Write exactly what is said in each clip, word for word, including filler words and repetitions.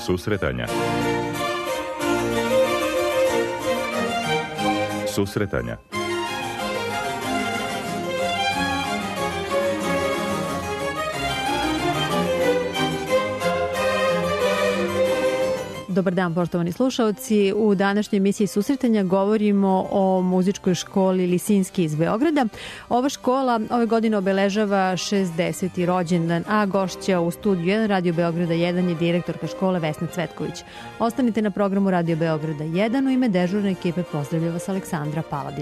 Susretanja. Susretanja. Dobar dan, poštovani slušaoci. U današnjoj emisiji Susretanja govorimo o muzičkoj školi Lisinski iz Beograda. Ova škola ove godine obeležava šezdeseti rođendan, a gošća u studiju jedan Radio Beograda jedan je direktorka škole Vesna Cvetković. Ostanite na programu Radio Beograda jedan. U ime dežurne ekipe pozdravlja vas Aleksandra Paladin.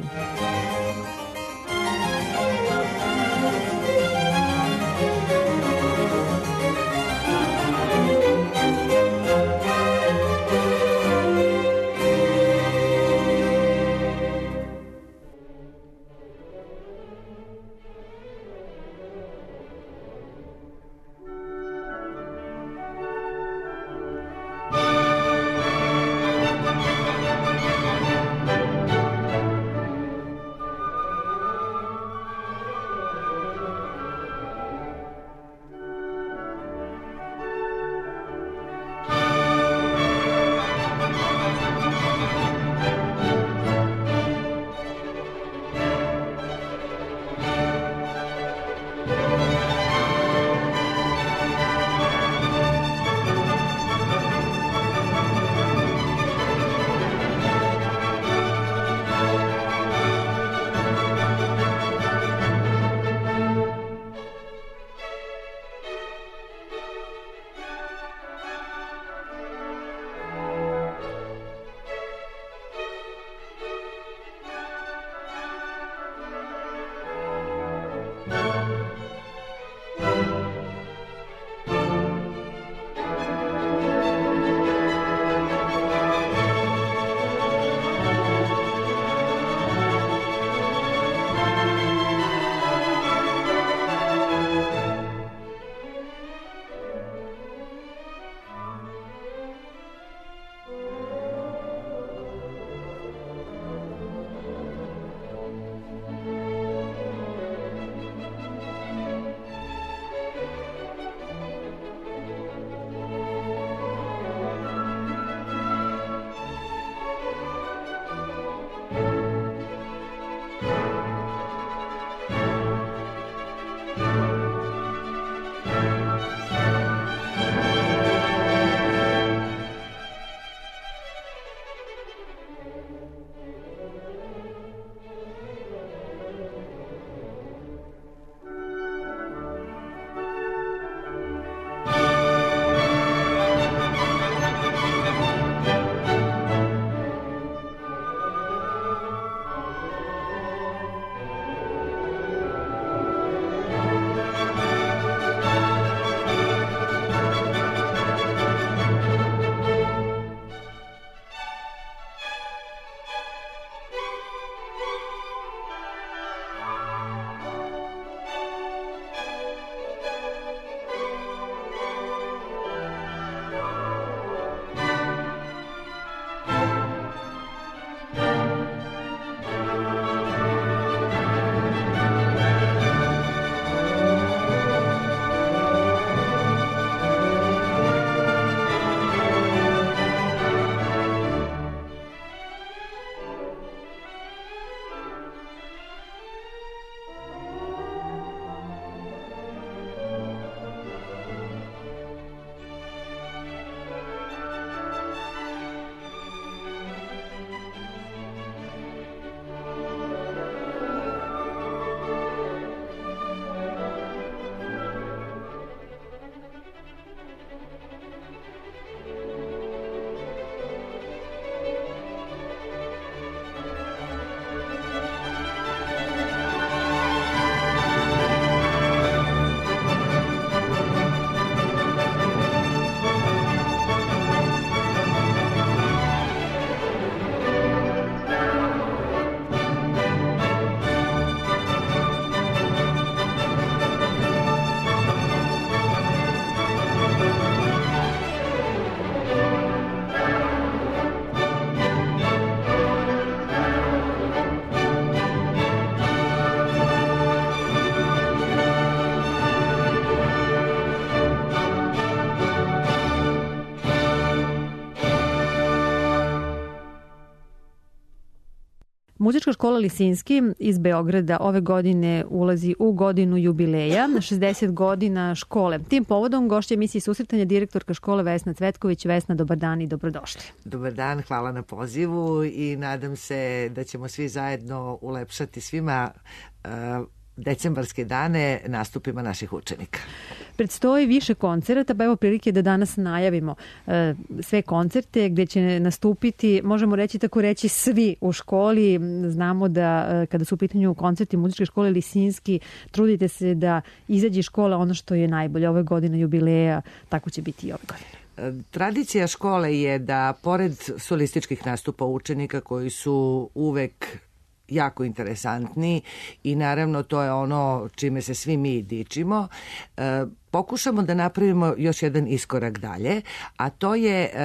Muzička škola Lisinski iz Beograda ove godine ulazi u godinu jubileja, šezdeset godina škole. Tim povodom gošća emisiji Susretanja direktorka škole Vesna Cvetković. Vesna, dobar dan i dobrodošli. Dobar dan, hvala na pozivu i nadam se da ćemo svi zajedno ulepšati svima uh, decembarske dane nastupima naših učenika. Predstoji više koncerata, pa evo prilike da danas najavimo e, sve koncerte gde će nastupiti, možemo reći tako reći, svi u školi. Znamo da e, kada su u pitanju koncerti muzičke škole Lisinski, trudite se da izađe iz škole ono što je najbolje. Ove godine jubileja, tako će biti i ove godine. Tradicija škole je da pored solističkih nastupa učenika koji su uvek jako interesantni i naravno to je ono čime se svi mi dičimo, e, pokušamo da napravimo još jedan iskorak dalje, a to je e,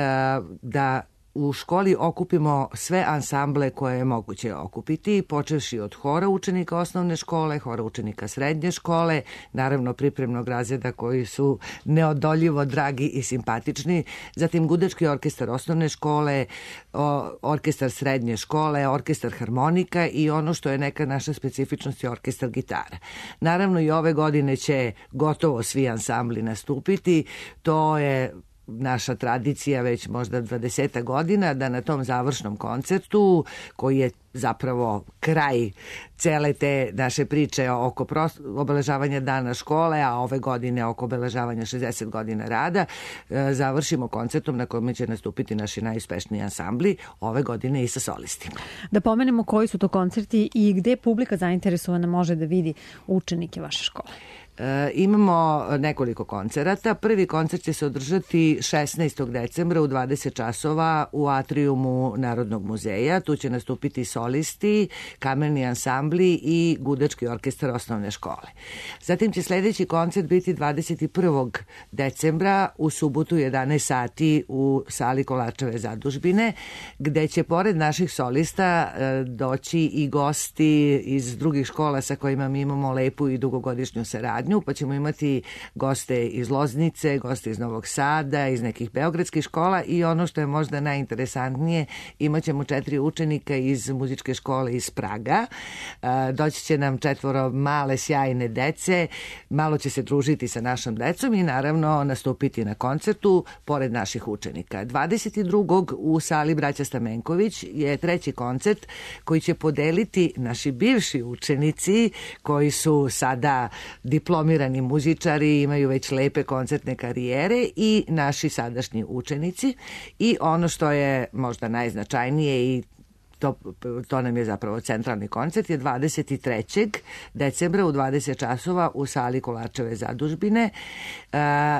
da u školi okupimo sve ansamble koje je moguće okupiti, počevši od hora učenika osnovne škole, hora učenika srednje škole, naravno pripremnog razreda koji su neodoljivo dragi i simpatični, zatim gudački orkestar osnovne škole, orkestar srednje škole, orkestar harmonika i ono što je neka naša specifičnost je orkestar gitara. Naravno i ove godine će gotovo svi ansambli nastupiti, to je naša tradicija već možda dvadeset godina da na tom završnom koncertu koji je zapravo kraj cele te naše priče oko obeležavanja dana škole, a ove godine oko obeležavanja šezdeset godina rada, završimo koncertom na kojem će nastupiti naši najuspešniji ansambli, ove godine i sa solistima. Da pomenemo koji su to koncerti i gde publika zainteresovana može da vidi učenike vaše škole. E, imamo nekoliko koncerata. Prvi koncert će se održati šesnaestog decembra u dvadeset časova u atrijumu Narodnog muzeja. Tu će nastupiti solisti, kamerni ansambli i gudački orkestar osnovne škole. Zatim će sledeći koncert biti dvadeset prvog decembra u subotu jedanaest sati u sali Kolarčeve zadužbine, gde će pored naših solista e, doći i gosti iz drugih škola sa kojima mi imamo lepu i dugogodišnju saradnju, pa ćemo imati goste iz Loznice, goste iz Novog Sada, iz nekih beogradskih škola i ono što je možda najinteresantnije, imat ćemo četiri učenika iz muzičke škole iz Praga. Doći će nam četvoro male sjajne dece, malo će se družiti sa našom decom i naravno nastupiti na koncertu pored naših učenika. dvadeset drugog u sali Braća Stamenković je treći koncert koji će podeliti naši bivši učenici koji su sada diplomirani muzičari, imaju već lepe koncertne karijere i naši sadašnji učenici i ono što je možda najznačajnije i To, to nam je zapravo centralni koncert, je dvadeset trećeg decembra u dvadeset časova u sali Kolarčeve zadužbine e,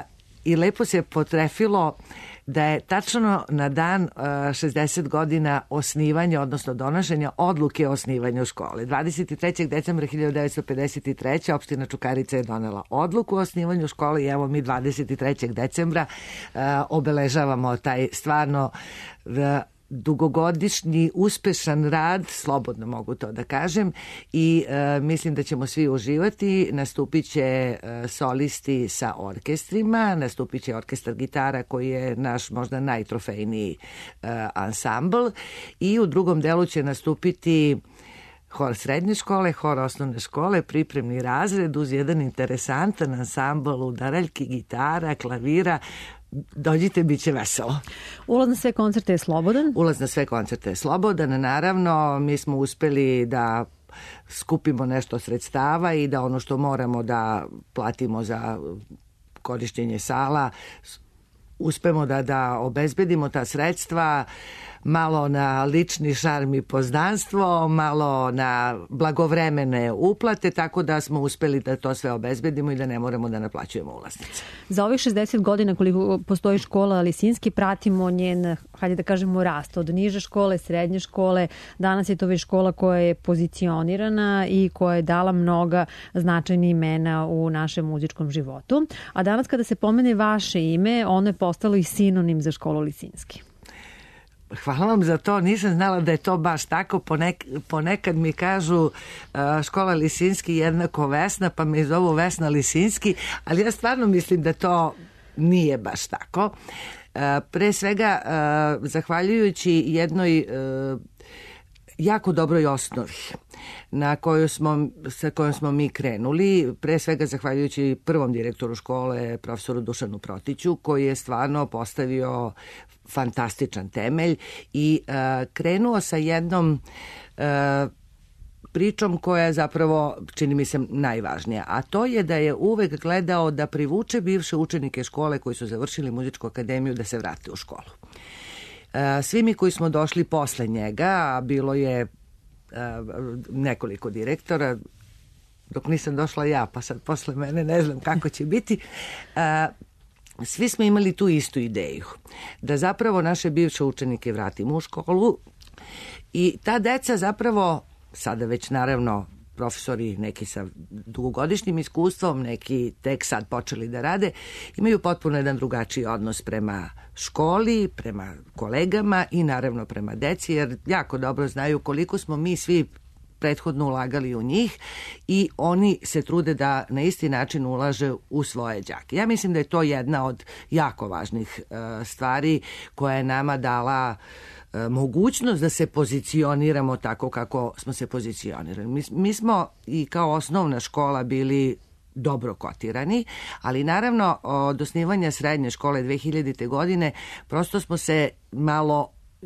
i lepo se potrefilo da je tačno na dan uh, šezdeset godina osnivanja, odnosno donošenja odluke o osnivanju škole. dvadeset trećeg decembra hiljadu devetsto pedeset treće. opština Čukarica je donela odluku o osnivanju škole i evo mi dvadeset trećeg decembra uh, obeležavamo taj stvarno uh, dugogodišnji uspešan rad, slobodno mogu to da kažem, i e, mislim da ćemo svi uživati. Nastupit će e, solisti sa orkestrima, nastupit će orkestar gitara koji je naš možda najtrofejniji e, ansambl i u drugom delu će nastupiti hor srednje škole, hor osnovne škole, pripremni razred uz jedan interesantan ansambl udaraljki, gitara, klavira. Dođite, bit će veselo. Ulaz na sve koncerte je slobodan? Ulaz na sve koncerte je slobodan, naravno. Mi smo uspeli da skupimo nešto sredstava i da ono što moramo da platimo za korišćenje sala, uspemo da, da obezbedimo ta sredstva, malo na lični šarm i poznanstvo, malo na blagovremene uplate, tako da smo uspeli da to sve obezbedimo i da ne moramo da naplaćujemo ulaznice. Za ovih šezdeset godina koliko postoji škola Lisinski, pratimo njen, hajde da kažemo, rast od niže škole, srednje škole. Danas je to već škola koja je pozicionirana i koja je dala mnoga značajna imena u našem muzičkom životu. A danas kada se pomene vaše ime, ono je postalo i sinonim za školu Lisinski. Hvala vam za to, nisam znala da je to baš tako. Ponek, ponekad mi kažu uh, škola Lisinski jednako Vesna, pa me zovu Vesna Lisinski, ali ja stvarno mislim da to nije baš tako. Uh, pre svega, uh, zahvaljujući jednoj uh, jako dobroj osnovi na koju smo, sa kojom smo mi krenuli, pre svega zahvaljujući prvom direktoru škole, profesoru Dušanu Protiću, koji je stvarno postavio fantastičan temelj i uh, krenuo sa jednom uh, pričom koja je zapravo, čini mi se, najvažnija, a to je da je uvek gledao da privuče bivše učenike škole koji su završili muzičku akademiju da se vrate u školu. Svi mi koji smo došli posle njega, a bilo je nekoliko direktora, dok nisam došla ja, pa sad posle mene ne znam kako će biti, svi smo imali tu istu ideju, da zapravo naše bivše učenike vratimo u školu i ta deca zapravo, sada već naravno profesori, neki sa dugogodišnjim iskustvom, neki tek sad počeli da rade, imaju potpuno jedan drugačiji odnos prema školi, prema kolegama i naravno prema deci, jer jako dobro znaju koliko smo mi svi prethodno ulagali u njih i oni se trude da na isti način ulaže u svoje đake. Ja mislim da je to jedna od jako važnih uh, stvari koja je nama dala mogućnost da se pozicioniramo tako kako smo se pozicionirali. Mi, mi smo i kao osnovna škola bili dobro kotirani, ali naravno od osnivanja srednje škole dve hiljadite. godine prosto smo se malo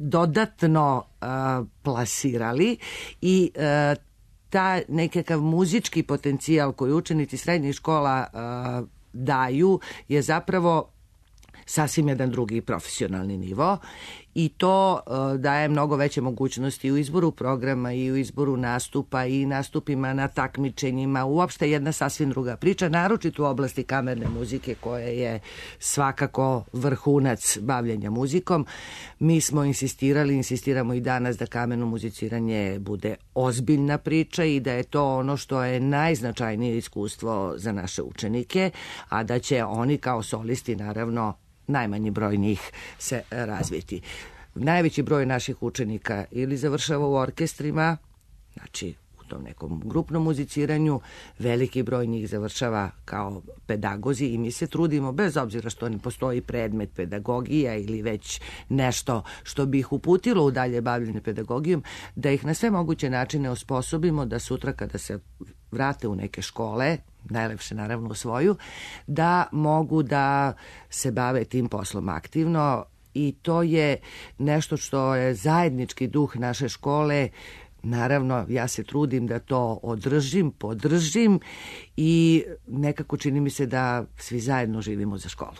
dodatno uh, plasirali i uh, ta nekakav muzički potencijal koji učenici srednjih škola uh, daju je zapravo sasvim jedan drugi profesionalni nivo i to uh, daje mnogo veće mogućnosti u izboru programa i u izboru nastupa i nastupima na takmičenjima. Uopšte jedna sasvim druga priča, naročito u oblasti kamerne muzike koja je svakako vrhunac bavljenja muzikom. Mi smo insistirali, insistiramo i danas da kamerno muziciranje bude ozbiljna priča i da je to ono što je najznačajnije iskustvo za naše učenike, a da će oni kao solisti naravno najmanji broj njih se razviti. Najveći broj naših učenika ili završava u orkestrima, znači u tom nekom grupnom muziciranju, veliki broj njih završava kao pedagozi i mi se trudimo, bez obzira što ne postoji predmet pedagogija ili već nešto što bi ih uputilo u dalje bavljenje pedagogijom, da ih na sve moguće načine osposobimo da sutra kada se vrate u neke škole, najlepše naravno u svoju, da mogu da se bave tim poslom aktivno i to je nešto što je zajednički duh naše škole. Naravno, ja se trudim da to održim, podržim i nekako čini mi se da svi zajedno živimo za školu.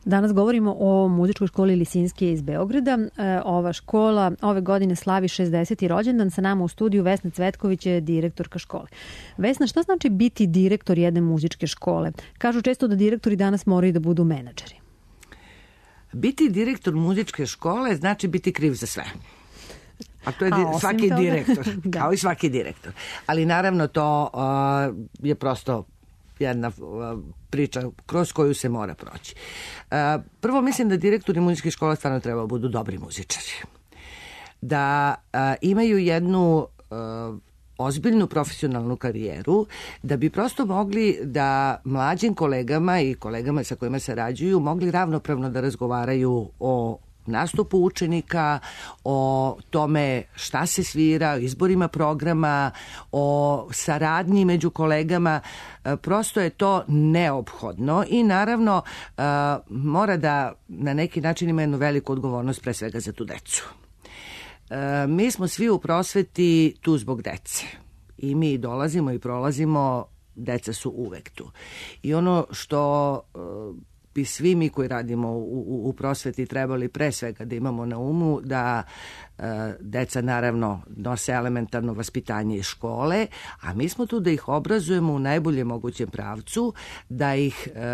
Danas govorimo o muzičkoj školi Lisinski iz Beograda. Ova škola ove godine slavi šezdeseti rođendan. Sa nama u studiju Vesna Cvetković je direktorka škole. Vesna, šta znači biti direktor jedne muzičke škole? Kažu često da direktori danas moraju da budu menadžeri. Biti direktor muzičke škole znači biti kriv za sve. A to je A, svaki toga? direktor, da. kao i svaki direktor. Ali naravno to uh, je prosto jedna uh, priča kroz koju se mora proći. Uh, prvo mislim da direktori muzičkih škola stvarno treba budu dobri muzičari. Da uh, imaju jednu uh, ozbiljnu profesionalnu karijeru, da bi prosto mogli da mlađim kolegama i kolegama sa kojima sarađuju mogli ravnopravno da razgovaraju o nastupu učenika, o tome šta se svira, o izborima programa, o saradnji među kolegama. Prosto je to neophodno i naravno mora da na neki način ima jednu veliku odgovornost pre svega za tu decu. Mi smo svi u prosveti tu zbog dece i mi dolazimo i prolazimo, deca su uvek tu. I ono što bi svi mi koji radimo u, u, u prosveti trebali pre svega da imamo na umu da e, deca naravno nose elementarno vaspitanje iz škole, a mi smo tu da ih obrazujemo u najboljem mogućem pravcu, da ih e,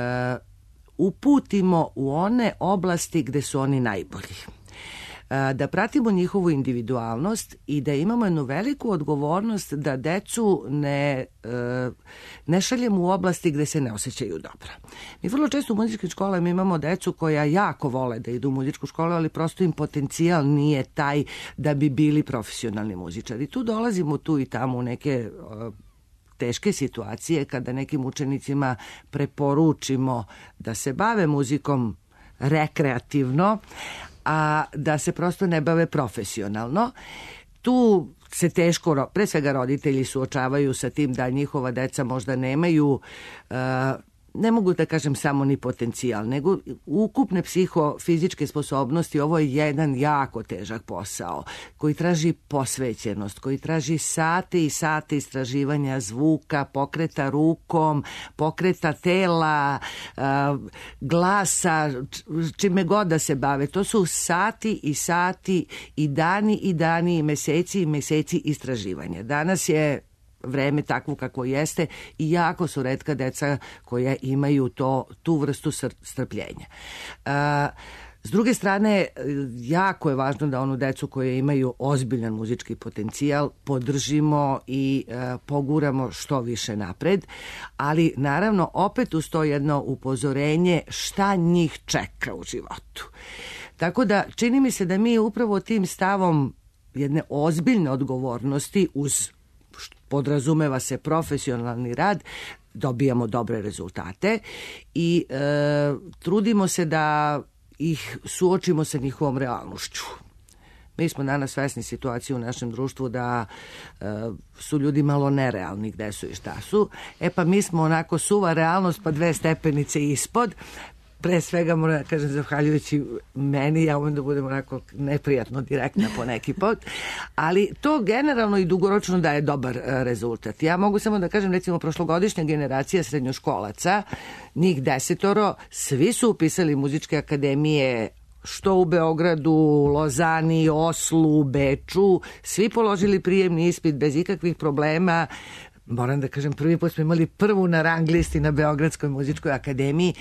uputimo u one oblasti gde su oni najbolji. Da pratimo njihovu individualnost i da imamo jednu veliku odgovornost da decu ne, ne šaljemo u oblasti gde se ne osjećaju dobro. Mi vrlo često u muzičkim školama imamo decu koja jako vole da idu u muzičku školu, ali prosto im potencijal nije taj da bi bili profesionalni muzičari. Tu dolazimo tu i tamo u neke teške situacije kada nekim učenicima preporučimo da se bave muzikom rekreativno, a da se prosto ne bave profesionalno. Tu se teško, pre svega roditelji suočavaju sa tim da njihova deca možda nemaju, uh, ne mogu da kažem samo ni potencijal, nego ukupne psihofizičke sposobnosti. Ovo je jedan jako težak posao koji traži posvećenost, koji traži sate i sate istraživanja zvuka, pokreta rukom, pokreta tela, glasa, čime god da se bave. To su sati i sati i dani i dani i meseci i meseci istraživanja. Danas je vreme takvo kako jeste i jako su retka deca koja imaju to, tu vrstu strpljenja. A, s druge strane, jako je važno da onu decu koje imaju ozbiljan muzički potencijal podržimo i a, poguramo što više napred, ali naravno opet uz to jedno upozorenje šta njih čeka u životu. Tako da čini mi se da mi upravo tim stavom jedne ozbiljne odgovornosti uz podrazumeva se profesionalni rad, dobijamo dobre rezultate i e, trudimo se da ih suočimo sa njihovom realnošću. Mi smo danas svesni situacije u našem društvu da e, su ljudi malo nerealni gde su i šta su. E pa mi smo onako suva realnost pa dve stepenice ispod. Pre svega moram da kažem, zahvaljujući meni, ja umem da budem onako neprijatno direktna po neki pot, ali to generalno i dugoročno daje dobar rezultat. Ja mogu samo da kažem, recimo, prošlogodišnja generacija srednjoškolaca, njih desetoro, svi su upisali muzičke akademije što u Beogradu, Lozani, Oslu, Beču, svi položili prijemni ispit bez ikakvih problema. Moram da kažem, prvi put smo imali prvu na rang listi na Beogradskoj muzičkoj akademiji.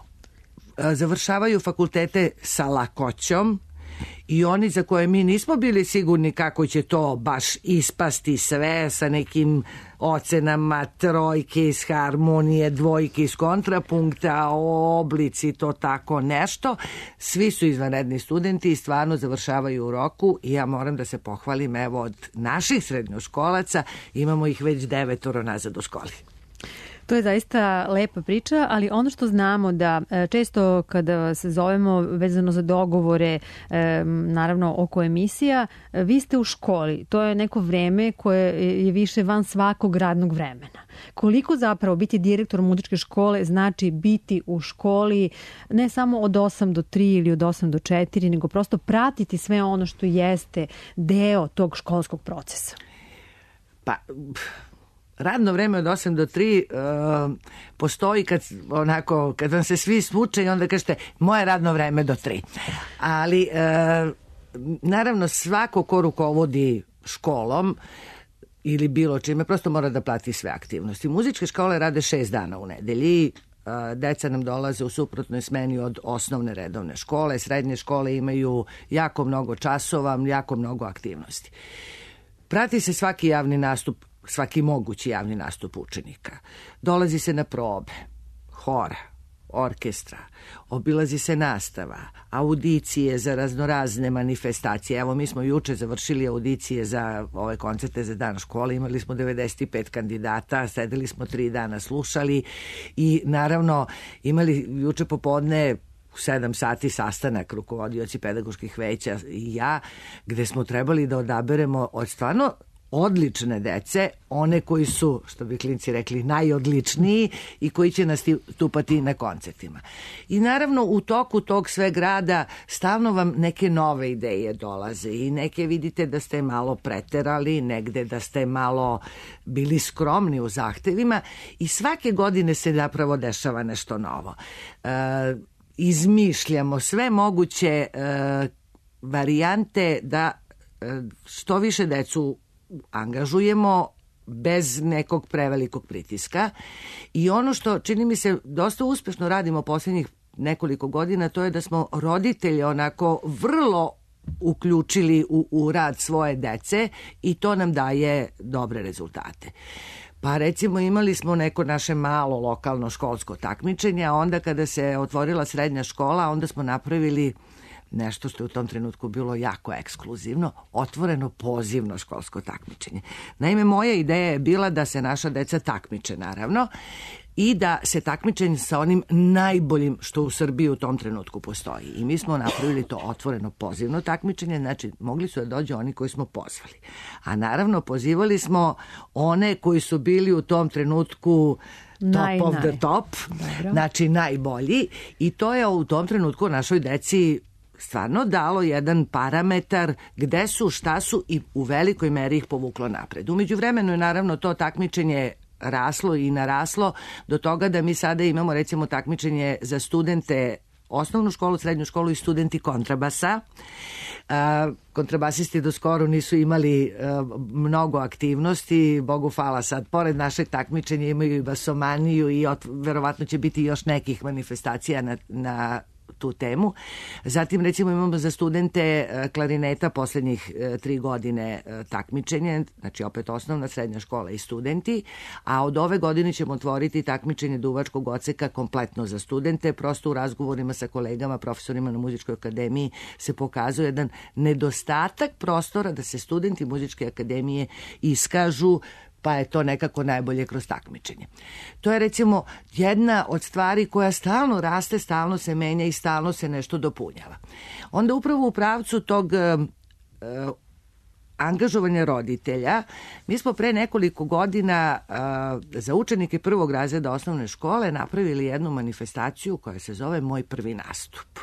Završavaju fakultete sa lakoćom i oni za koje mi nismo bili sigurni kako će to baš ispasti sve sa nekim ocenama trojke iz harmonije, dvojke iz kontrapunkta, oblici, to tako nešto. Svi su izvanredni studenti i stvarno završavaju u roku i ja moram da se pohvalim, evo, od naših srednjoškolaca imamo ih već devetoro nazad u školi. To je zaista lepa priča, ali ono što znamo da često kada se zovemo vezano za dogovore, naravno oko emisija, vi ste u školi. To je neko vreme koje je više van svakog radnog vremena. Koliko zapravo biti direktor muzičke škole znači biti u školi ne samo od osam do tri ili od osam do četiri, nego prosto pratiti sve ono što jeste deo tog školskog procesa? Pa... radno vreme od osam do tri uh, postoji kad, onako, kad vam se svi smuče i onda kažete moje radno vreme do tri. Ali uh, naravno svako ko rukovodi školom ili bilo čime, prosto mora da plati sve aktivnosti. Muzičke škole rade šest dana u nedelji. Deca nam dolaze u suprotnoj smeni od osnovne redovne škole. Srednje škole imaju jako mnogo časova, jako mnogo aktivnosti. Prati se svaki javni nastup, svaki mogući javni nastup učenika. Dolazi se na probe, hora, orkestra, obilazi se nastava, audicije za raznorazne manifestacije. Evo, mi smo juče završili audicije za ove koncerte za dan škole, imali smo devedeset pet kandidata, sedeli smo tri dana, slušali i naravno imali juče popodne u sedam sati sastanak rukovodioci pedagoških veća i ja, gde smo trebali da odaberemo od stvarno odlične dece, one koji su, što bi klinci rekli, najodličniji i koji će nastupati na koncertima. I naravno u toku tog sveg rada stalno vam neke nove ideje dolaze i neke vidite da ste malo preterali, negde da ste malo bili skromni u zahtevima i svake godine se zapravo dešava nešto novo. E, izmišljamo sve moguće e, varijante da e, što više decu angažujemo bez nekog prevelikog pritiska i ono što čini mi se dosta uspešno radimo posljednjih nekoliko godina, to je da smo roditelje onako vrlo uključili u, u rad svoje dece i to nam daje dobre rezultate. Pa recimo imali smo neko naše malo lokalno školsko takmičenje, a onda kada se otvorila srednja škola, onda smo napravili nešto što je u tom trenutku bilo jako ekskluzivno, otvoreno pozivno školsko takmičenje. Naime, moja ideja je bila da se naša deca takmiče, naravno, i da se takmiče sa onim najboljim što u Srbiji u tom trenutku postoji. I mi smo napravili to otvoreno pozivno takmičenje, znači mogli su da dođu oni koji smo pozvali. A naravno pozivali smo one koji su bili u tom trenutku top naj, of naj. the top, Dobro. Znači najbolji, i to je u tom trenutku našoj deci stvarno dalo jedan parametar gde su, šta su i u velikoj meri ih povuklo napred. U međuvremenu je naravno to takmičenje raslo i naraslo do toga da mi sada imamo recimo takmičenje za studente osnovnu školu, srednju školu i studenti kontrabasa. Kontrabasisti do skoro nisu imali mnogo aktivnosti, Bogu hvala sad, pored našeg takmičenja imaju i basomaniju i ot, verovatno će biti još nekih manifestacija na, na tu temu. Zatim recimo imamo za studente klarineta poslednjih tri godine takmičenje, znači opet osnovna, srednja škola i studenti, a od ove godine ćemo otvoriti takmičenje duvačkog odseka kompletno za studente. Prosto u razgovorima sa kolegama, profesorima na Muzičkoj akademiji se pokazuje jedan nedostatak prostora da se studenti Muzičke akademije iskažu, pa je to nekako najbolje kroz takmičenje. To je recimo jedna od stvari koja stalno raste, stalno se menja i stalno se nešto dopunjava. Onda upravo u pravcu tog uh, angažovanja roditelja, mi smo pre nekoliko godina uh, za učenike prvog razreda osnovne škole napravili jednu manifestaciju koja se zove Moj prvi nastup.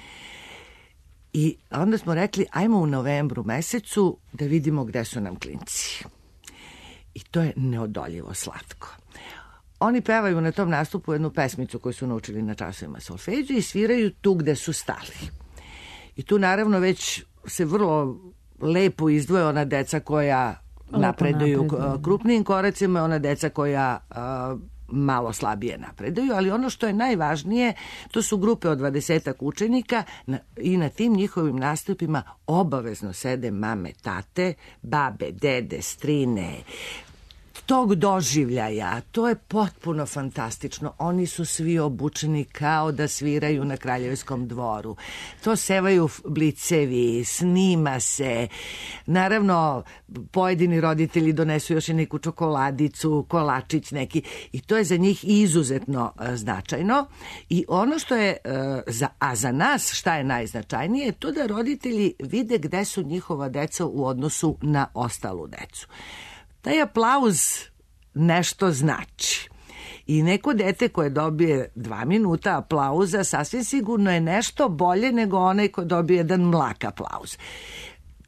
I onda smo rekli, ajmo u novembru mesecu da vidimo gde su nam klinci. I to je neodoljivo slatko. Oni pevaju na tom nastupu jednu pesmicu koju su naučili na časovima solfeđa i sviraju tu gde su stali. I tu naravno već se vrlo lepo izdvoje ona deca koja napreduju krupnijim koracima, ona deca koja a, malo slabije napreduju, ali ono što je najvažnije, to su grupe od dvadesetak učenika i na tim njihovim nastupima obavezno sede mame, tate, babe, dede, strine, tog doživljaja. To je potpuno fantastično. Oni su svi obučeni kao da sviraju na Kraljevskom dvoru. To sevaju blicevi, snima se. Naravno, pojedini roditelji donesu još i neku čokoladicu, kolačić neki i to je za njih izuzetno uh, značajno. I ono što je, uh, za, a za nas šta je najznačajnije, je to da roditelji vide gde su njihova deca u odnosu na ostalu decu. Taj aplauz nešto znači. I neko dete koje dobije dva minuta aplauza sasvim sigurno je nešto bolje nego onaj ko dobije jedan mlak aplauz.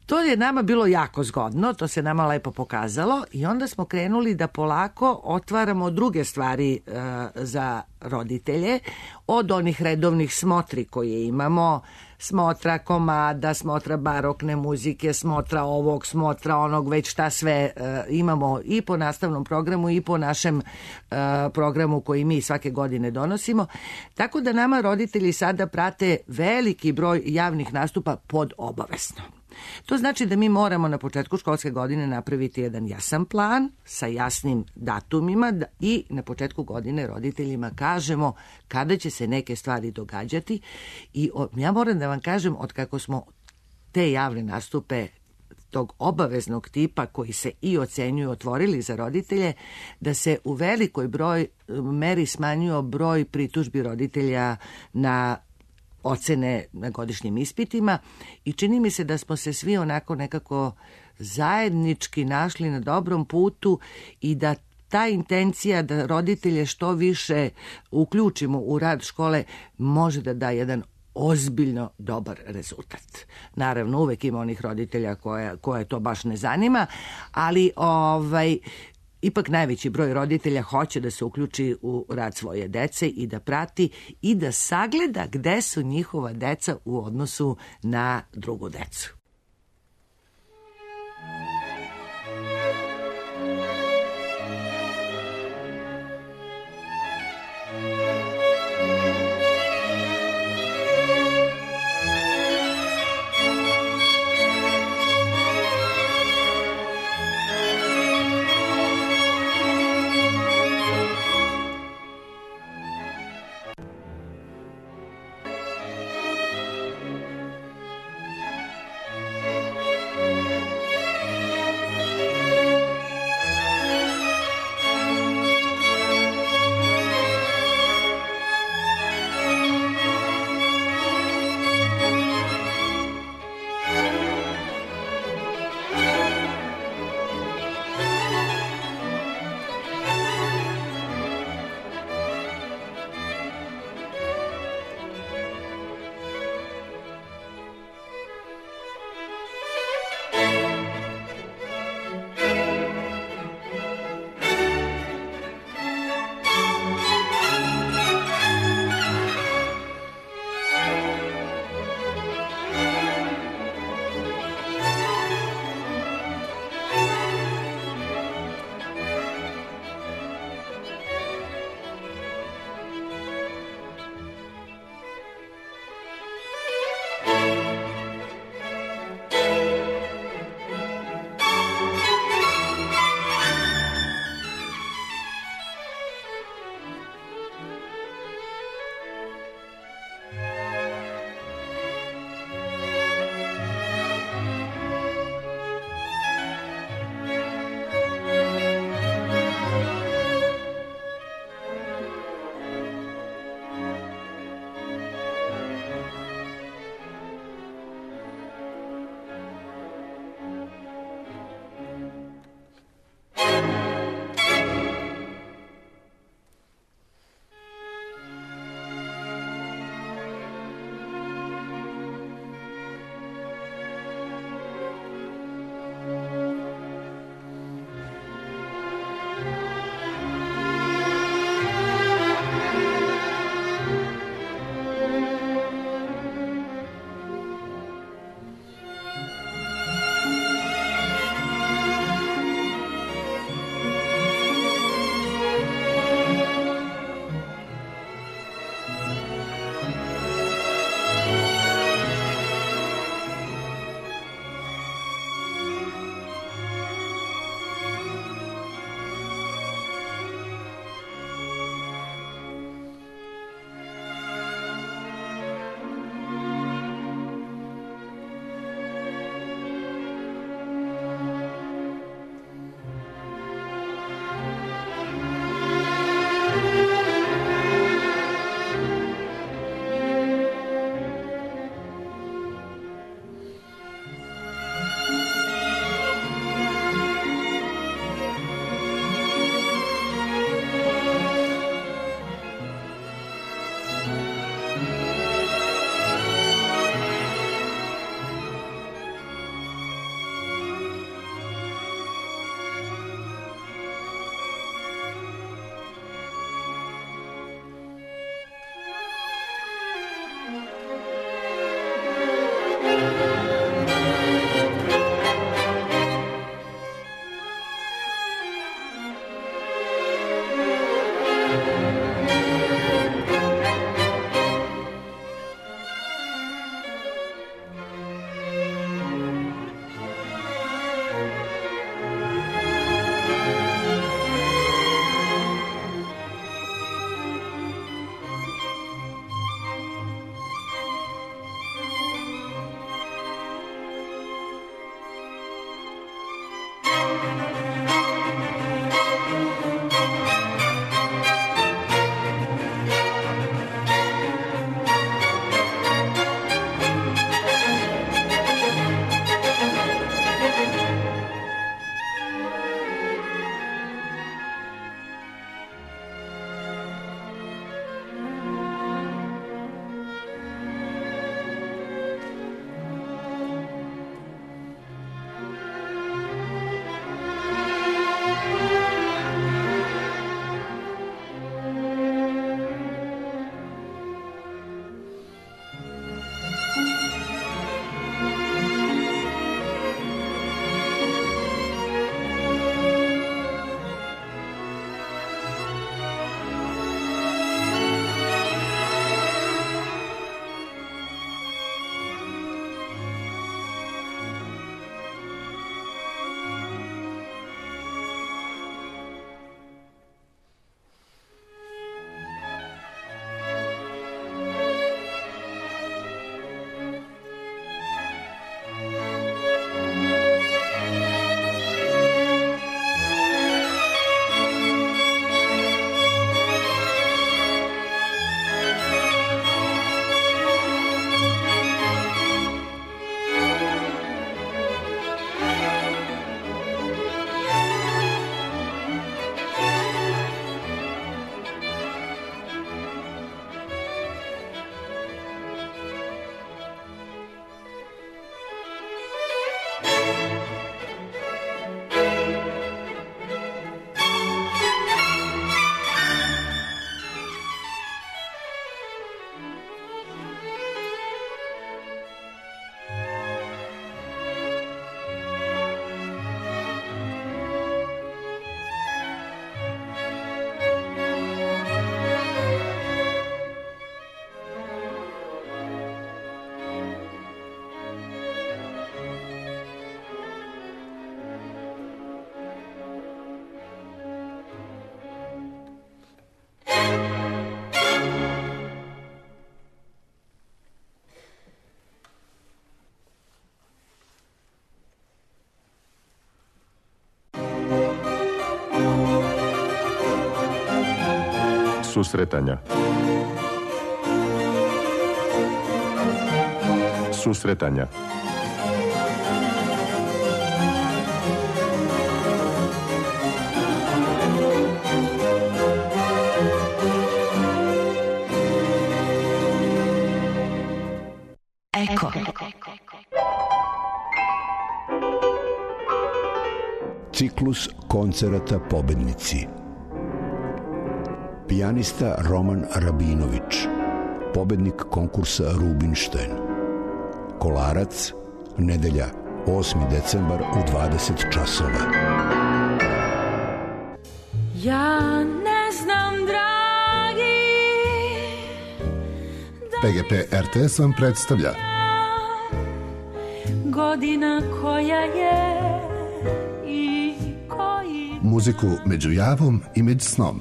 To je nama bilo jako zgodno, to se nama lepo pokazalo i onda smo krenuli da polako otvaramo druge stvari uh, za roditelje, od onih redovnih smotri koje imamo, smotra komada, smotra barokne muzike, smotra ovog, smotra onog, već šta sve uh, imamo i po nastavnom programu i po našem uh, programu koji mi svake godine donosimo. Tako da nama roditelji sada prate veliki broj javnih nastupa pod obavezno. To znači da mi moramo na početku školske godine napraviti jedan jasan plan sa jasnim datumima i na početku godine roditeljima kažemo kada će se neke stvari događati. I ja moram da vam kažem, od kako smo te javne nastupe tog obaveznog tipa koji se i ocenjuju otvorili za roditelje, da se u velikoj broj meri smanjio broj pritužbi roditelja na ocene na godišnjim ispitima i čini mi se da smo se svi onako nekako zajednički našli na dobrom putu i da ta intencija da roditelje što više uključimo u rad škole može da da jedan ozbiljno dobar rezultat. Naravno, uvek ima onih roditelja koje, koje to baš ne zanima, ali ovaj ipak najveći broj roditelja hoće da se uključi u rad svoje dece i da prati i da sagleda gde su njihova deca u odnosu na drugu decu. Susretanja. Susretanja. Eko. Ciklus koncerata pobednici. Pijanista Roman Rabinović, pobednik konkursa Rubinštajn. Kolarac, nedelja, osmi decembar u dvadeset časova. Ja ne znam, dragi, P G P R T S vam predstavlja godina koja je i koji muziku među javom i među snom.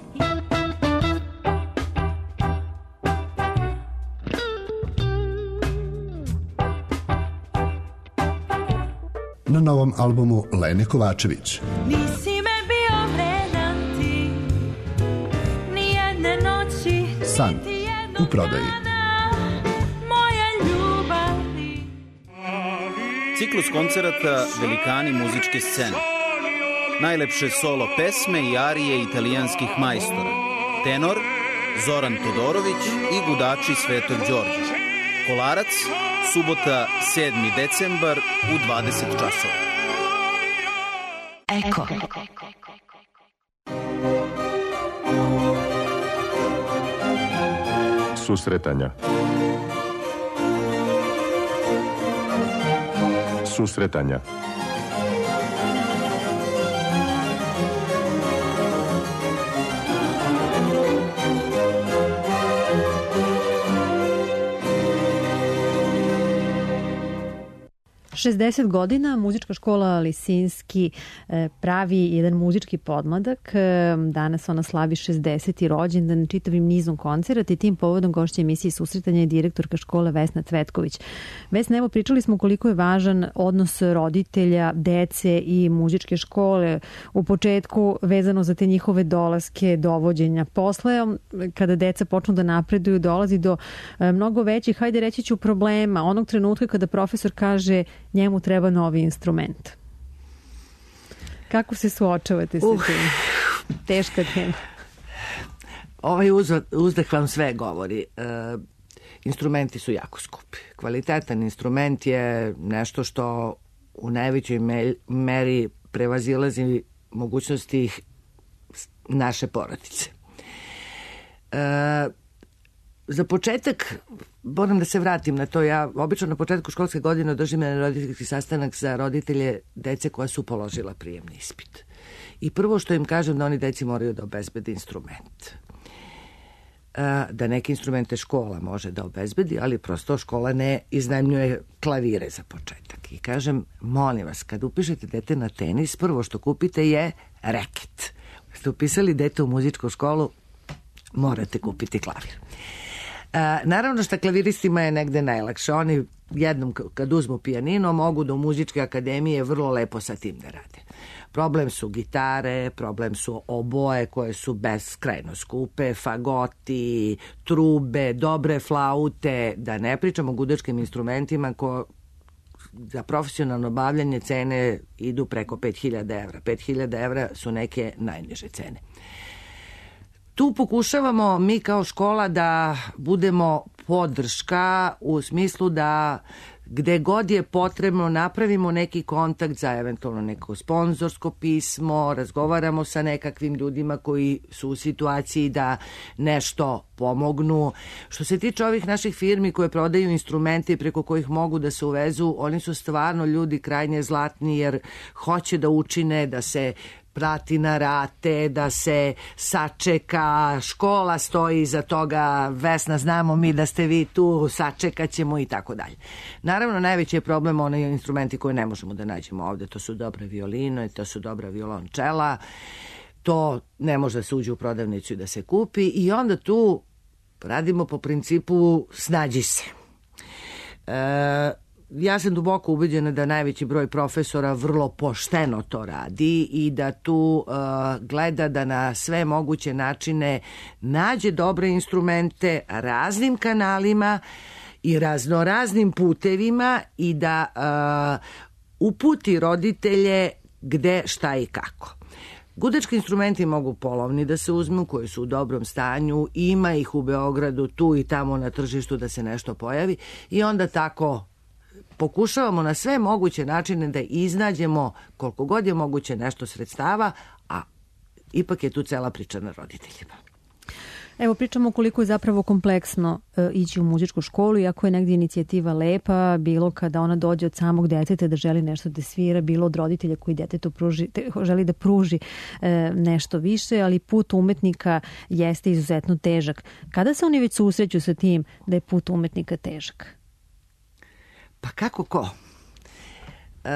Na novom albumu Lene Kovačević. nisi me bio vredan ti, ni jedne noći, San niti jednog u prodaji. dana moje ljubavi. Ciklus koncerata Velikani muzičke scene. Najlepše solo pesme i arije italijanskih majstora. Tenor Zoran Todorović i gudači Svetog Đorđa. Kolarac, subota sedmi decembar u dvadeset časova. Eko. Susretanja. Susretanja. šezdeset godina muzička škola Lisinski pravi jedan muzički podmladak. Danas ona slavi šezdeseti rođendan čitavim nizom koncerata i tim povodom gošća emisije Susretanja je direktorka škole Vesna Cvetković. Vesna, evo pričali smo koliko je važan odnos roditelja, dece i muzičke škole u početku vezano za te njihove dolaske, dovođenja. Posle, kada deca počnu da napreduju, dolazi do mnogo većih, hajde reći ću, problema. Onog trenutka kada profesor kaže njemu treba novi instrument. Kako se suočavate sa uh. tim? Teška tema. Ovaj uzdah vam sve govori. E, instrumenti su jako skupi. Kvalitetan instrument je nešto što u najvećoj meri prevazilazi mogućnosti naše porodice. E, Za početak, moram da se vratim na to, ja obično na početku školske godine održim jedan roditeljski sastanak za roditelje dece koja su položila prijemni ispit. I prvo što im kažem da oni deci moraju da obezbedi instrument. Da neke instrumente škola može da obezbedi, ali prosto škola ne iznajmljuje klavire za početak. I kažem, molim vas, kad upišete dete na tenis, prvo što kupite je reket. Ste upisali dete u muzičku školu, morate kupiti klavir. A, naravno što klaviristima je negde najlakše. Oni jednom kad uzmu pijanino mogu da u muzičke akademije vrlo lepo sa tim da rade. Problem su gitare, problem su oboje koje su beskrajno skupe, fagoti, trube, dobre flaute, da ne pričamo o gudačkim instrumentima ko za profesionalno bavljanje cene idu preko pet hiljada evra. pet hiljada evra su neke najniže cene. Tu pokušavamo mi kao škola da budemo podrška u smislu da gde god je potrebno napravimo neki kontakt za eventualno neko sponzorsko pismo, razgovaramo sa nekakvim ljudima koji su u situaciji da nešto pomognu. Što se tiče ovih naših firmi koje prodaju instrumente i preko kojih mogu da se uvezu, oni su stvarno ljudi krajnje zlatni jer hoće da učine da se prati na rate, da se sačeka, škola stoji iza toga, Vesna, znamo mi da ste vi tu, sačekat ćemo i tako dalje. Naravno, najveći je problem onaj instrumenti koje ne možemo da nađemo ovde, to su dobra violino i to su dobra violončela, to ne može da se uđe u prodavnicu i da se kupi i onda tu radimo po principu snađi se. E, ja sam duboko ubeđena da najveći broj profesora vrlo pošteno to radi i da tu uh, gleda da na sve moguće načine nađe dobre instrumente raznim kanalima i raznoraznim putevima i da uh, uputi roditelje gde, šta i kako. Gudački instrumenti mogu polovni da se uzmu, koji su u dobrom stanju, ima ih u Beogradu, tu i tamo na tržištu da se nešto pojavi i onda tako pokušavamo na sve moguće načine da iznađemo koliko god je moguće nešto sredstava, a ipak je tu cela priča na roditeljima. Evo, pričamo koliko je zapravo kompleksno e, ići u muzičku školu, iako je negdje inicijativa lepa, bilo kada ona dođe od samog deteta da želi nešto da svira, bilo od roditelja koji detetu pruži, te, želi da pruži e, nešto više, ali put umetnika jeste izuzetno težak. Kada se oni već susreću sa tim da je put umetnika težak? Pa kako ko? E,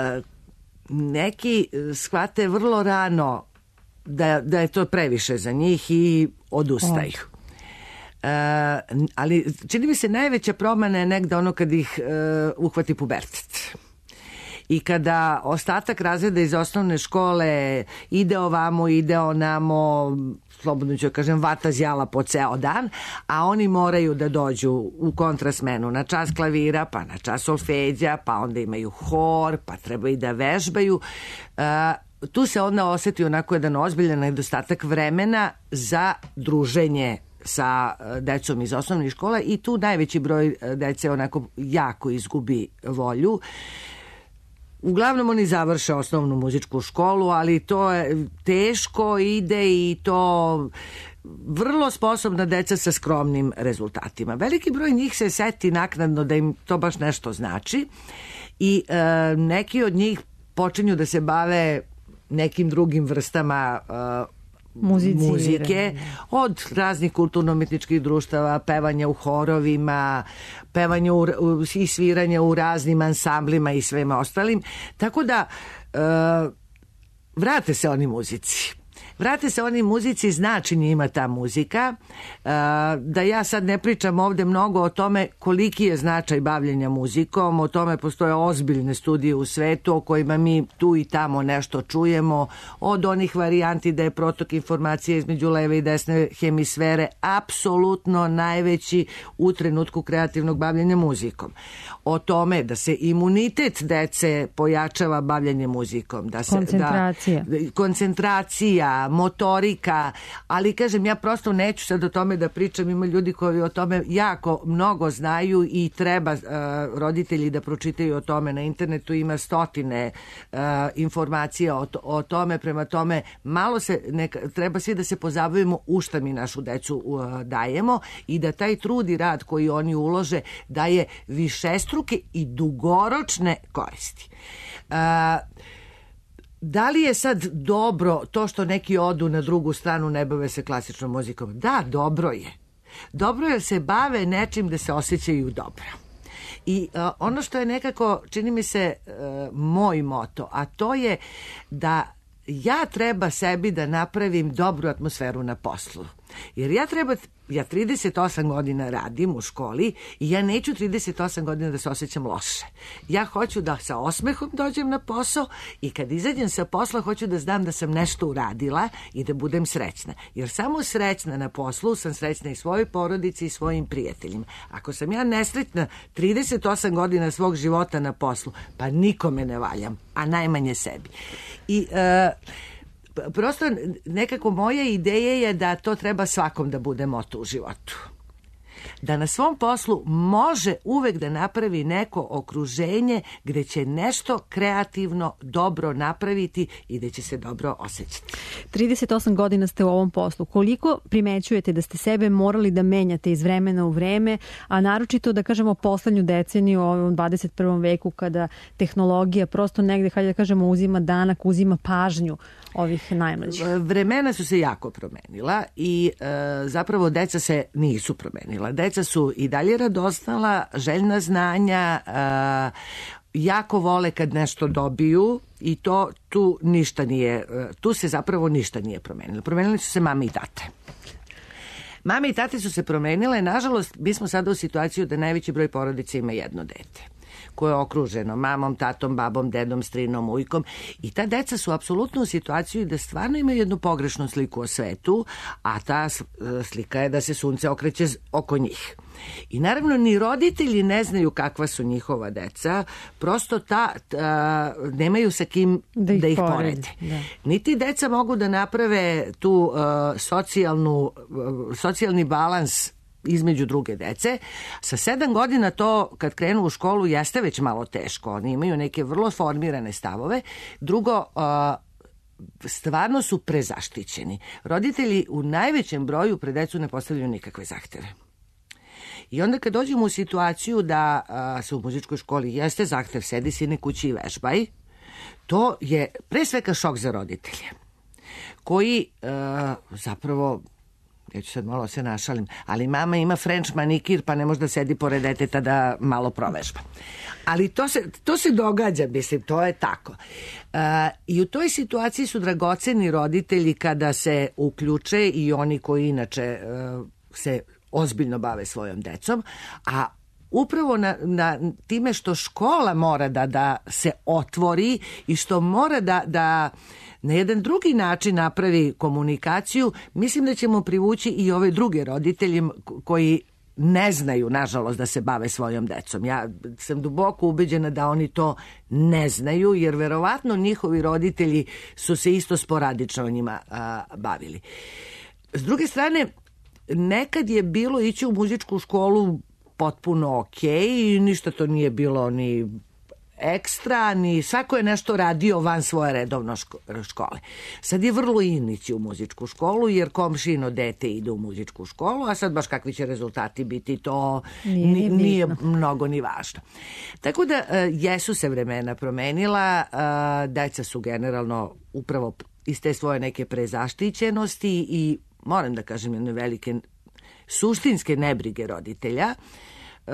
neki shvate vrlo rano da, da je to previše za njih i odustaju. E, ali čini mi se najveća promena je negde ono kad ih e, uhvati pubertet. I kada ostatak razreda iz osnovne škole ide ovamo, ide onamo, slobodno ću kažem, vata zjala po ceo dan, a oni moraju da dođu u kontrasmenu na čas klavira, pa na čas solfeđa, pa onda imaju hor, pa treba i da vežbaju. Uh, tu se onda oseti onako jedan ozbiljan nedostatak vremena za druženje sa decom iz osnovnih škola i tu najveći broj dece onako jako izgubi volju. Uglavnom oni završe osnovnu muzičku školu, ali to je teško ide i to vrlo sposobna deca sa skromnim rezultatima. Veliki broj njih se seti naknadno da im to baš nešto znači i e, neki od njih počinju da se bave nekim drugim vrstama e, Muziciranje. muzike, od raznih kulturno-umetničkih društava, pevanja u horovima, pevanja u, u, i sviranja u raznim ansamblima i svema ostalim. Tako da e, vrate se oni muzici. Vrate se oni muzici, znači njima ta muzika. E, da ja sad ne pričam ovde mnogo o tome koliki je značaj bavljenja muzikom, o tome postoje ozbiljne studije u svetu o kojima mi tu i tamo nešto čujemo, od onih varijanti da je protok informacije između leve i desne hemisfere apsolutno najveći u trenutku kreativnog bavljenja muzikom. O tome da se imunitet dece pojačava bavljenjem muzikom. Da se, koncentracija. Da, koncentracija, motorika, ali kažem, ja prosto neću sad o tome da pričam, ima ljudi koji o tome jako mnogo znaju i treba uh, roditelji da pročitaju o tome na internetu, ima stotine uh, informacija o, to, o tome, prema tome malo se, neka, treba svi da se pozabavimo u šta mi našu decu uh, dajemo i da taj trud i rad koji oni ulože daje višestruke i dugoročne koristi. Uh, Da li je sad dobro to što neki odu na drugu stranu, ne bave se klasičnom muzikom? Da, dobro je. Dobro je se bave nečim da se osjećaju dobro. I uh, ono što je nekako, čini mi se, uh, moj moto, a to je da ja treba sebi da napravim dobru atmosferu na poslu. Jer ja treba, ja trideset osam godina radim u školi i ja neću trideset osam godina da se osjećam loše. Ja hoću da sa osmehom dođem na posao i kad izađem sa posla hoću da znam da sam nešto uradila i da budem srećna. Jer samo srećna na poslu sam srećna i svojoj porodici i svojim prijateljima. Ako sam ja nesrećna trideset osam godina svog života na poslu, pa nikome ne valjam, a najmanje sebi. I uh, prosto nekako moja ideja je da to treba svakom da bude moto u životu. Da na svom poslu može uvek da napravi neko okruženje gde će nešto kreativno dobro napraviti i gde će se dobro osjećati. trideset osam godina ste u ovom poslu. Koliko primećujete da ste sebe morali da menjate iz vremena u vreme, a naročito da kažemo poslednju deceniju u ovom dvadeset prvom veku kada tehnologija prosto negde, hajde da kažemo, uzima danak, uzima pažnju ovih najmlađih? Vremena su se jako promenila i e, zapravo deca se nisu promenila. Deca su i dalje radosnala, željna znanja, e, jako vole kad nešto dobiju i to tu ništa nije, tu se zapravo ništa nije promenilo. Promenili su se mame i tate. Mame i tate su se promenile, nažalost, mi smo sada u situaciju da najveći broj porodica ima jedno dete. koje je okruženo mamom, tatom, babom, dedom, strinom, ujkom i ta deca su apsolutno u situaciji da stvarno imaju jednu pogrešnu sliku o svetu, a ta slika je da se sunce okreće oko njih. I naravno ni roditelji ne znaju kakva su njihova deca, prosto ta, ta nemaju sa kim da ih, da ih porede. Da. Niti deca mogu da naprave tu uh, socijalnu, uh, socijalni balans između druge dece. Sa sedam godina to, kad krenu u školu, jeste već malo teško. Oni imaju neke vrlo formirane stavove. Drugo, uh, stvarno su prezaštićeni. Roditelji u najvećem broju pred decu ne postavljaju nikakve zahteve. I onda kad dođemo u situaciju da a, se u muzičkoj školi jeste zahtev, sedi sine kući i vežbaj, to je pre svega šok za roditelje, koji a, zapravo, ja ću sad malo se našalim, ali mama ima French manikir pa ne može da sedi pored deteta da malo provežba. Ali to se, to se događa, mislim, to je tako. A, I u toj situaciji su dragoceni roditelji kada se uključe i oni koji inače a, se ozbiljno bave svojom decom, a upravo na, na time što škola mora da, da se otvori i što mora da, da na jedan drugi način napravi komunikaciju, mislim da ćemo privući i ove druge roditelje koji ne znaju, nažalost, da se bave svojom decom. Ja sam duboko ubeđena da oni to ne znaju, jer verovatno njihovi roditelji su se isto sporadično o njima a, bavili. S druge strane, nekad je bilo ići u muzičku školu potpuno okej i ništa to nije bilo ni ekstra, ni svako je nešto radio van svoje redovno škole. Sad je vrlo in ići u muzičku školu, jer komšino dete ide u muzičku školu, a sad baš kakvi će rezultati biti, to nije, nije mnogo ni važno. Tako da jesu se vremena promenila, deca su generalno upravo iz te svoje neke prezaštićenosti i moram da kažem jedne velike suštinske nebrige roditelja. E,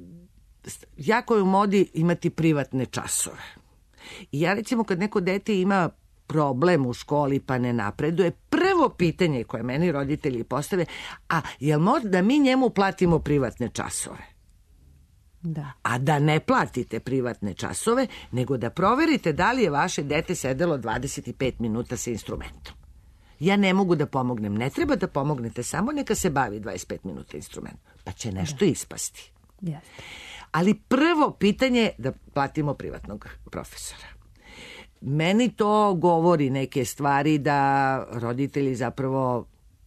jako je u modi imati privatne časove. I ja recimo kad neko dete ima problem u školi pa ne napreduje, prvo pitanje koje meni roditelji postave, a jel možda da mi njemu platimo privatne časove? Da. A da ne platite privatne časove, nego da proverite da li je vaše dete sedelo dvadeset pet minuta sa instrumentom. Ja ne mogu da pomognem. Ne treba da pomognete, samo neka se bavi dvadeset pet minuta instrumentom, pa će nešto da ispasti. Yes. Ali prvo pitanje je da platimo privatnog profesora. Meni to govori neke stvari da roditelji zapravo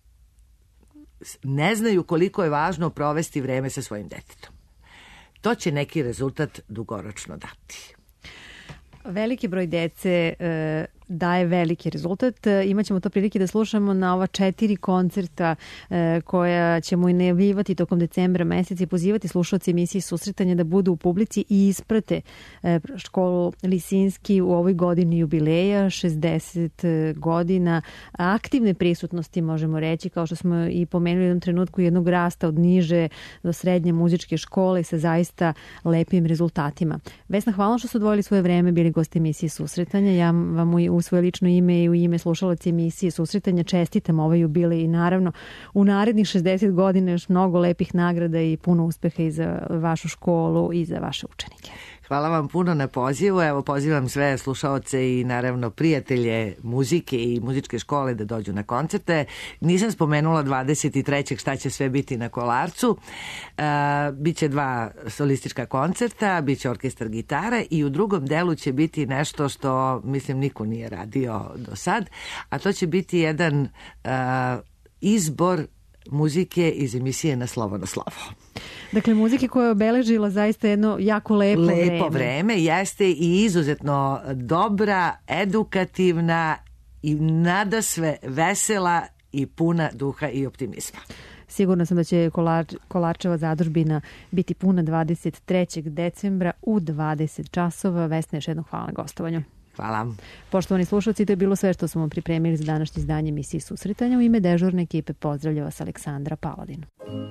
ne znaju koliko je važno provesti vreme sa svojim detetom. To će neki rezultat dugoročno dati. Veliki broj dece e, daje veliki rezultat. E, imaćemo to prilike da slušamo na ova četiri koncerta e, koja ćemo i najavljivati tokom decembra meseca i pozivati slušalci emisije Susretanja da budu u publici i isprate e, školu Lisinski u ovoj godini jubileja, šezdeset godina aktivne prisutnosti, možemo reći, kao što smo i pomenuli u jednom trenutku, jednog rasta od niže do srednje muzičke škole sa zaista lepim rezultatima. Vesna, hvala što su odvojili svoje vreme, bili gosti emisije Susretanja. Ja vam u svoje lično ime i u ime slušalaca emisije Susretanja čestitam ovaj jubilej i naravno u narednih šezdeset godina još mnogo lepih nagrada i puno uspeha i za vašu školu i za vaše učenike. Hvala vam puno na pozivu. Evo, pozivam sve slušaoce i naravno prijatelje muzike i muzičke škole da dođu na koncerte. Nisam spomenula dvadeset trećeg šta će sve biti na Kolarcu. E, biće dva solistička koncerta, biće orkestar gitara i u drugom delu će biti nešto što, mislim, niko nije radio do sad, a to će biti jedan e, izbor muzike iz emisije Na slovo na slovo. Dakle, muzike koja je obeležila zaista jedno jako lepo, lepo vreme. Lepo vreme, jeste i izuzetno dobra, edukativna i nadasve vesela i puna duha i optimizma. Sigurno sam da će Kolar, Kolarčeva zadužbina biti puna dvadeset trećeg decembra u dvadeset časova. Vesna, još jednom hvala na gostovanju. Hvala. Poštovani slušalci, to je bilo sve što smo pripremili za današnje izdanje emisije Susretanja. U ime dežurne ekipe pozdravlja vas Aleksandra Paladin.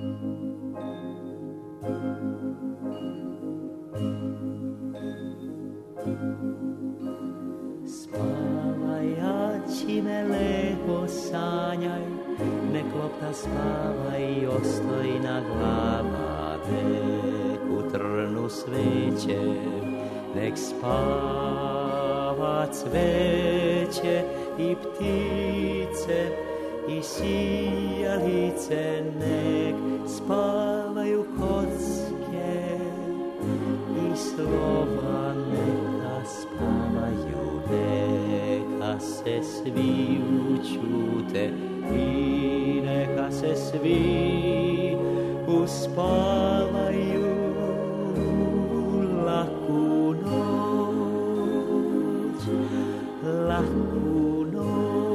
Spavaj, aći me lepo sanjaj, nek lopta spava i ostojna glava, veku trnu sveće, nek spava cveće i ptice i sijalice, nek spavaju kocke i slova neka spavaju, neka se svi učute i neka se svi uspavaju. Laku noć, laku noć.